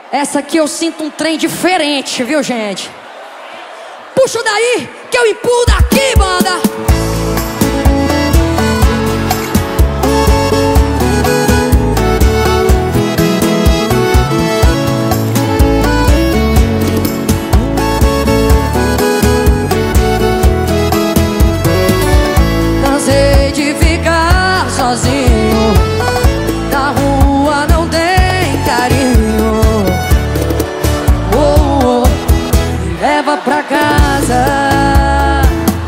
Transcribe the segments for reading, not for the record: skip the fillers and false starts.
Essa aqui eu sinto um trem diferente, viu, gente? Puxa daí, que eu empurro daqui, banda. Cansei de ficar sozinho, na rua não tem carinho. Oh, oh, me leva pra casa.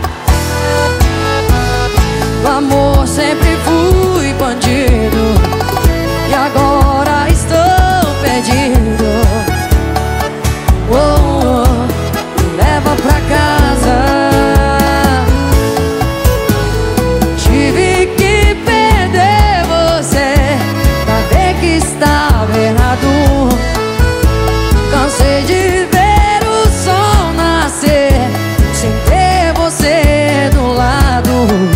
No amor sempre fui bandido e agora estou perdido. Oh, oh, me leva pra casa. Tive que perder você pra ver que estava errado. Cansei de ver o sol nascer sem ter você do lado.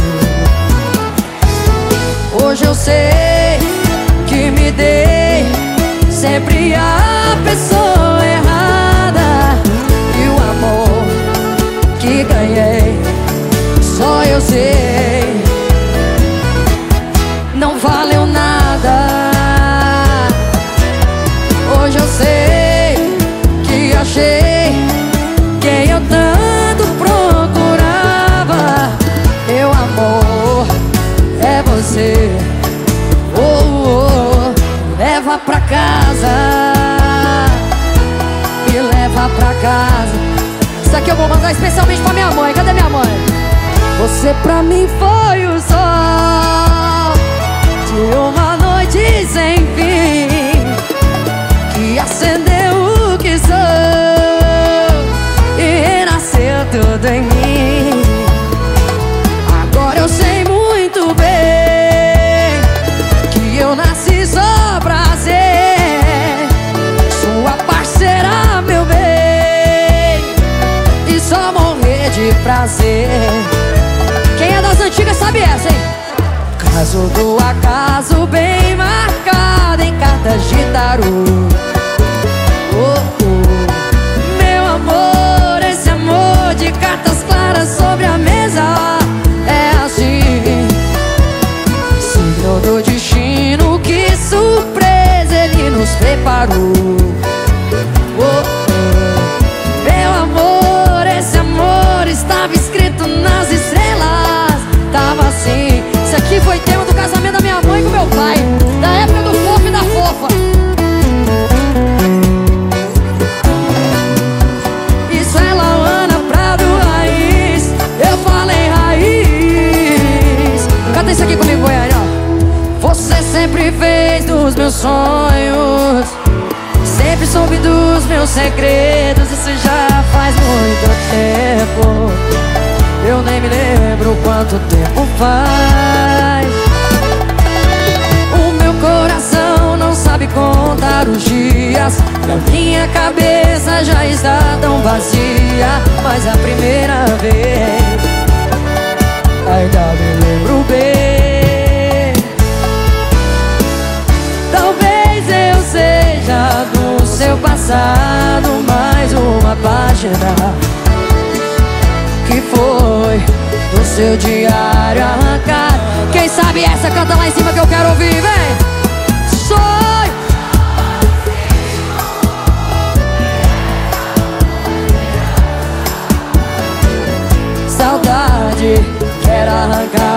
Hoje eu sei que me dei sempre a pessoa errada, e o amor que ganhei só eu sei não valeu nada. Hoje eu sei que achei quem eu tanto procurava. Meu amor é você. Oh, oh, leva pra casa, me leva pra casa. Isso aqui eu vou mandar especialmente pra minha mãe. Cadê minha mãe? Você pra mim foi o sol de uma noite sem fim, que acendeu o que sou e renasceu tudo em mim. Agora eu sei muito bem que eu nasci só pra ser sua parceira, meu bem, e só morrer de prazer. Quem é das antigas sabe essa, hein? Caso do acaso bem marcado em cartas de tarô. Oh, oh, meu amor, esse amor de cartas claras sobre a mesa é assim. Signo do destino, que surpresa ele nos preparou. Oh, oh, meu amor, esse amor estava escrito nas estrelas. Tava assim. Isso aqui foi tema do casamento da minha mãe com meu pai, da época do fofo e da fofa. Isso é Lauana Prado Raiz. Eu falei raiz. Canta isso aqui comigo, Goiânia. Você sempre fez dos meus sonhos, sempre soube dos meus segredos. Isso já faz muito tempo, eu nem me lembro quanto tempo faz. O meu coração não sabe contar os dias, e a minha cabeça já está tão vazia. Mas a primeira vez ainda me lembro bem. Talvez eu seja do seu passado mais uma página que foi do seu diário arrancado. Quem sabe essa canta lá em cima que eu quero ouvir, vem! Sonho. Saudade, quero arrancar